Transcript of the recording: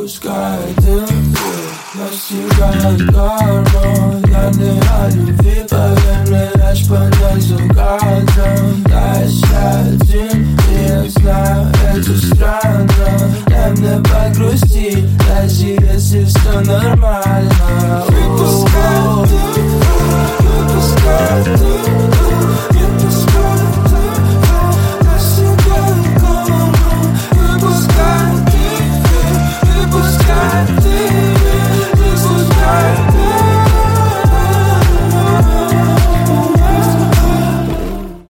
Пускай дым настигает горло. Я не о любви, поверь мне, я ж под заказом.